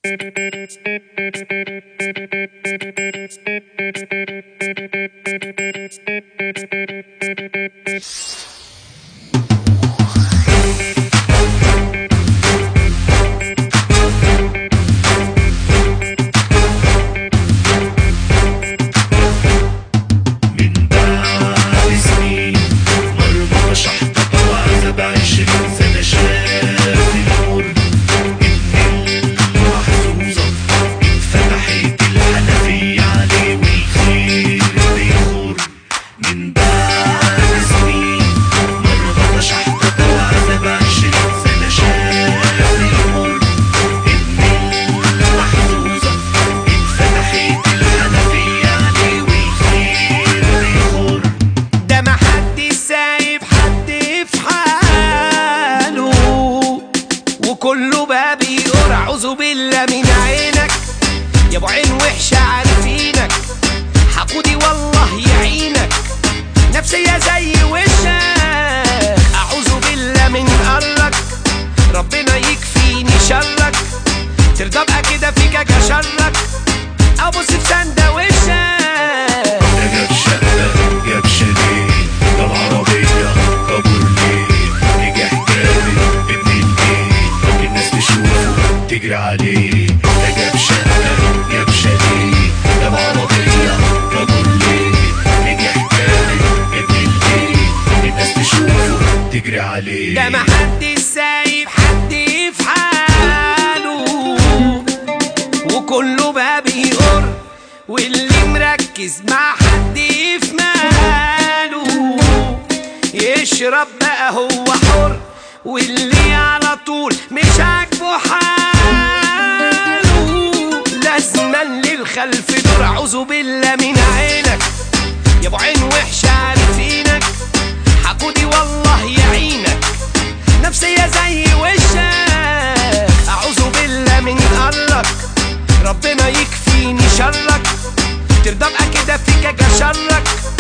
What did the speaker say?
كله بقى بيقول اعوذ بالله من عينك يا ابو عين وحشه عارفينك، حقودي والله يعينك، نفسيه زي وشك، اعوذ بالله من قرك، ربنا يكفيني شرك، ترضى بقى كده فيك كشرك، ابص في سنده وشك. ده جاب شقه جاب شاليه جاب عربيه كابورليه نجح جامد ابن البيت الناس تشوفه تجري عليه. ده جاب شقه جاب شاليه جاب عربيه كابورليه نجح جامد ابن البيت الناس تشوفه تجري عليه. ده محدش سايب حد في حاله وكله بقى بيقر، واللي مركز مع حد في ماله يشرب بقى هو حر، واللي على طول مش عاجبه حاله لازما للخلف دور. اعوذ بالله من عينك يا ابو عين وحشه عارفينك، حقودي والله يعينك، نفسيه زي وشك، اعوذ بالله من قرك، ربنا يكفيني شرك، ترضى بقى كده فيك كشرك،